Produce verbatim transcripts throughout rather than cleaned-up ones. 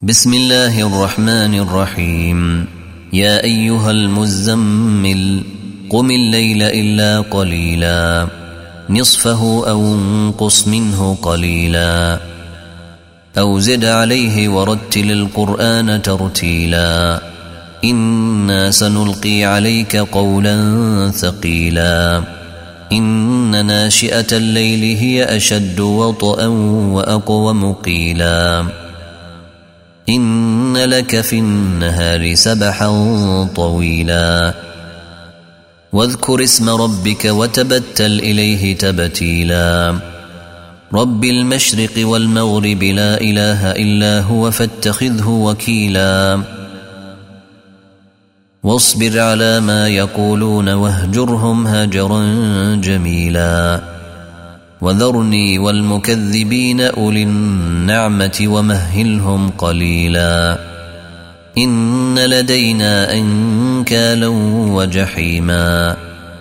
بسم الله الرحمن الرحيم. يا أيها المزمل قم الليل إلا قليلا نصفه أو انقص منه قليلا أو زد عليه ورتل القرآن ترتيلا إنا سنلقي عليك قولا ثقيلا إن ناشئة الليل هي أشد وطئا وأقوم قيلا إن لك في النهار سبحا طويلا واذكر اسم ربك وتبتل إليه تبتيلا رب المشرق والمغرب لا إله إلا هو فاتخذه وكيلا واصبر على ما يقولون واهجرهم هجرا جميلا وذرني والمكذبين أولي النعمة ومهلهم قليلا إن لدينا أنكالا وجحيما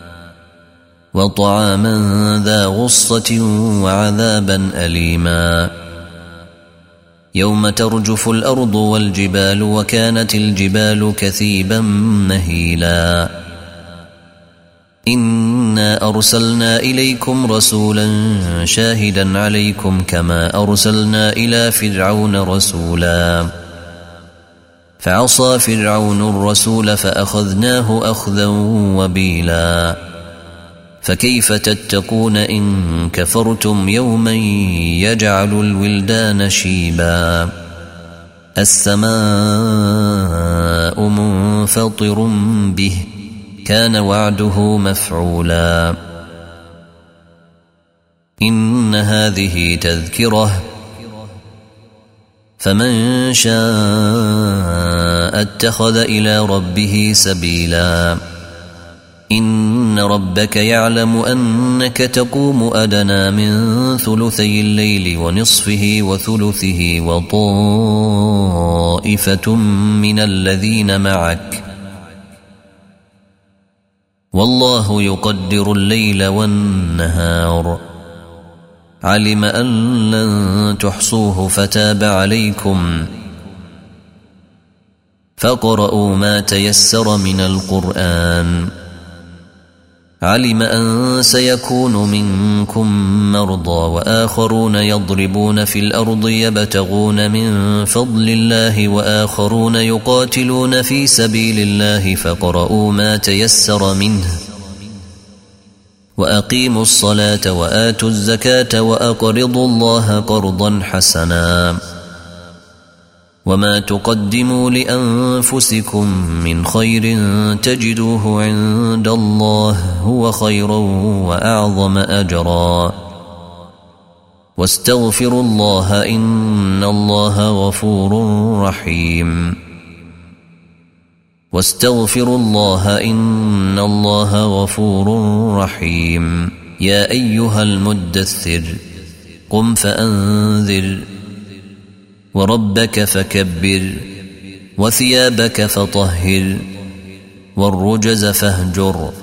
وطعاما ذا غصة وعذابا أليما يوم ترجف الأرض والجبال وكانت الجبال كثيبا مهيلا إنا أرسلنا إليكم رسولا شاهدا عليكم كما أرسلنا إلى فرعون رسولا فعصى فرعون الرسول فأخذناه أخذا وبيلا فكيف تتقون إن كفرتم يوما يجعل الولدان شيبا السماء منفطر به كان وعده مفعولا إن هذه تذكرة فمن شاء اتخذ إلى ربه سبيلا إن ربك يعلم أنك تقوم أدنى من ثلثي الليل ونصفه وثلثه وطائفة من الذين معك والله يقدر الليل والنهار علم أن لن تحصوه فتاب عليكم فاقرؤوا ما تيسر من القرآن علم أن سيكون منكم مرضى وآخرون يضربون في الأرض يبتغون من فضل الله وآخرون يقاتلون في سبيل الله فاقرؤوا ما تيسر منه وأقيموا الصلاة وآتوا الزكاة وأقرضوا الله قرضا حسنا وما تقدموا لأنفسكم من خير تجدوه عند الله هو خيرا وأعظم أجرا واستغفروا الله إن الله غفور رحيم واستغفروا الله إن الله غفور رحيم يا أيها المدثر قم فأنذر وربك فكبر وثيابك فطهر والرجز فاهجر